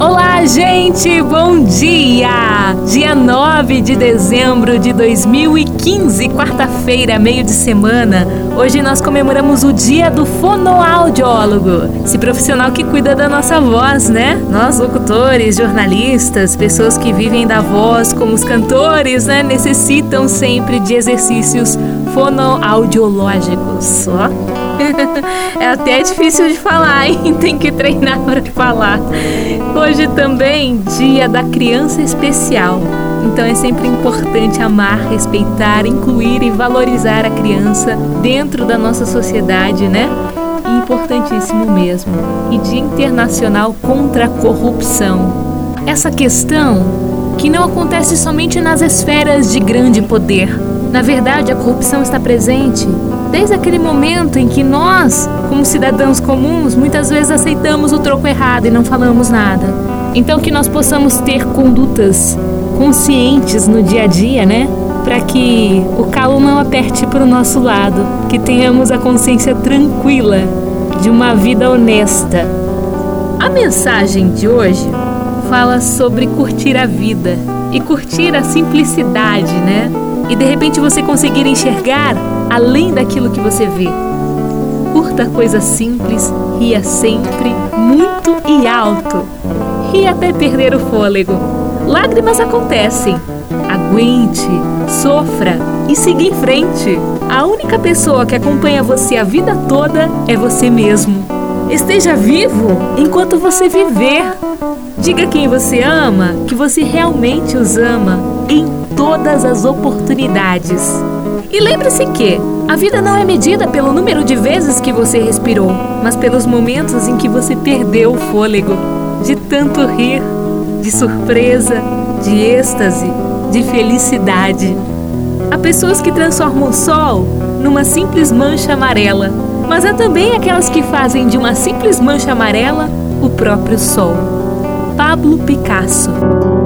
Olá, gente! Bom dia! Dia 9 de dezembro de 2015, quarta-feira, meio de semana. Hoje nós comemoramos o dia do fonoaudiólogo, esse profissional que cuida da nossa voz, né? Nós, locutores, jornalistas, pessoas que vivem da voz, como os cantores, né? Necessitam sempre de exercícios fonoaudiológicos, ó. É até difícil de falar, hein? Tem que treinar para falar. Hoje também, dia da criança especial. Então é sempre importante amar, respeitar, incluir e valorizar a criança dentro da nossa sociedade, né? E importantíssimo mesmo. E Dia Internacional contra a Corrupção. Essa questão que não acontece somente nas esferas de grande poder. Na verdade, a corrupção está presente desde aquele momento em que nós, como cidadãos comuns, muitas vezes aceitamos o troco errado e não falamos nada. Então que nós possamos ter condutas conscientes no dia a dia, né? Para que o calo não aperte para o nosso lado, que tenhamos a consciência tranquila de uma vida honesta. A mensagem de hoje fala sobre curtir a vida e curtir a simplicidade, né? E de repente você conseguir enxergar além daquilo que você vê. Curta coisas simples, ria sempre, muito e alto. Ria até perder o fôlego. Lágrimas acontecem. Aguente, sofra e siga em frente. A única pessoa que acompanha você a vida toda é você mesmo. Esteja vivo enquanto você viver. Diga quem você ama que você realmente os ama em todas as oportunidades. E lembre-se que a vida não é medida pelo número de vezes que você respirou, mas pelos momentos em que você perdeu o fôlego, de tanto rir, de surpresa, de êxtase, de felicidade. Há pessoas que transformam o sol numa simples mancha amarela, mas há também aquelas que fazem de uma simples mancha amarela o próprio sol. Pablo Picasso.